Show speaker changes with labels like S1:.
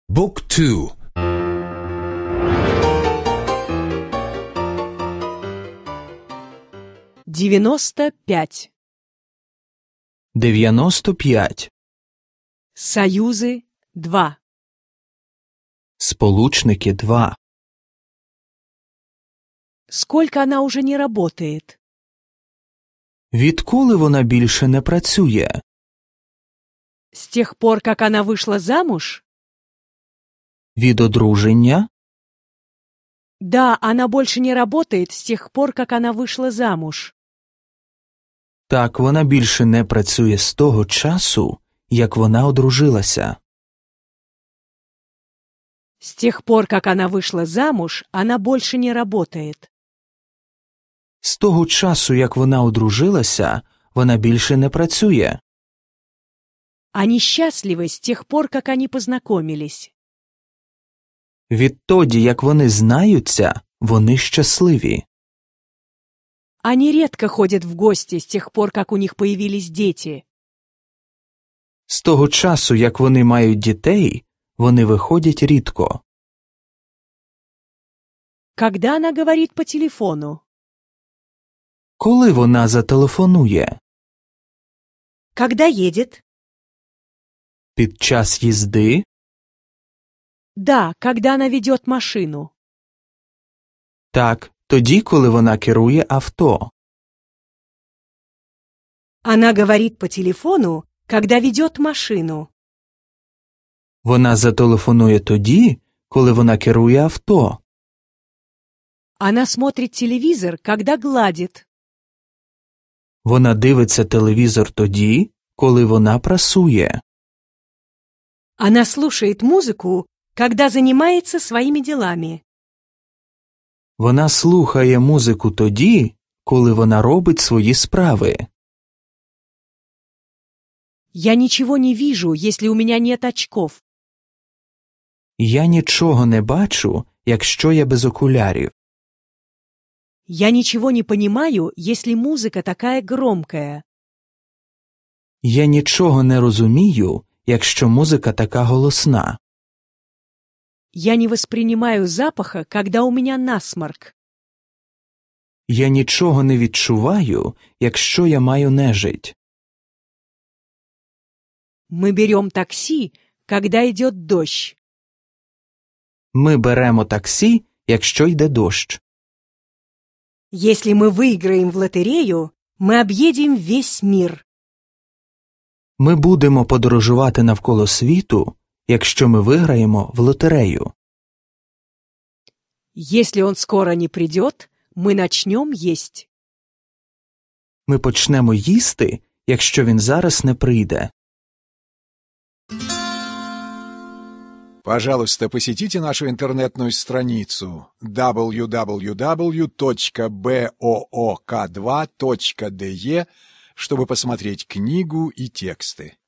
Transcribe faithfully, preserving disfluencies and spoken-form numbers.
S1: Book two.
S2: девяносто пять.
S3: дев'яносто п'ять.
S2: Союзы два.
S3: Сполучники два.
S2: Сколько она уже не работает?
S3: Відколи вона більше не працює?
S2: С тех пор, как она вышла замуж?
S3: Від одруження?
S2: Да, она больше не работает с тех пор, как она вышла замуж.
S3: Так, вона більше не працює з того часу, як вона одружилася.
S2: С тех пор, как она вышла замуж, она больше не работает.
S3: З того часу, як вона одружилася, вона більше не працює.
S2: Они счастливы с тех пор, как они познакомились.
S3: Відтоді, як вони знаються, вони щасливі.
S2: Они редко ходят в гости с тех пор, как у них появились дети.
S3: З того часу, як вони мають дітей, вони виходять рідко.
S2: Когда она говорит по телефону?
S3: Коли вона зателефонує?
S2: Когда едет?
S3: Під час їзди?
S2: Да, когда она ведет машину.
S3: Так, тоді, коли вона керує авто.
S2: Она говорит по телефону, когда ведет машину.
S3: Вона зателефонує тоді, коли вона керує авто.
S2: Она смотрит телевизор, когда гладит.
S3: Вона дивиться телевізор тоді, коли вона прасує.
S2: Она слушает музыку, когда занимается своими делами.
S3: Вона слухає музику тоді, коли вона робить свої справи.
S2: Я ничего не вижу, если у меня нет очков.
S3: Я нічого не бачу, якщо я без окулярів.
S2: Я ничего не понимаю, если музыка такая громкая.
S3: Я нічого не розумію, якщо музика така голосна.
S2: Я не воспринимаю запаха, когда у меня насморк.
S3: Я нічого не відчуваю, якщо я маю нежить.
S2: Мы берем такси, когда идет дождь.
S3: Ми беремо таксі, якщо йде дощ.
S2: Если мы выиграем в лотерею, мы объедем весь мир.
S3: Ми будемо подорожувати навколо світу, якщо ми виграємо в лотерею.
S2: Если он скоро не придет, мы начнем есть.
S3: Ми почнемо їсти, якщо він зараз не прийде.
S1: Пожалуйста, посетите нашу интернетную страницу дабл ю дабл ю дабл ю точка боок два точка де, чтобы посмотреть книгу и тексты.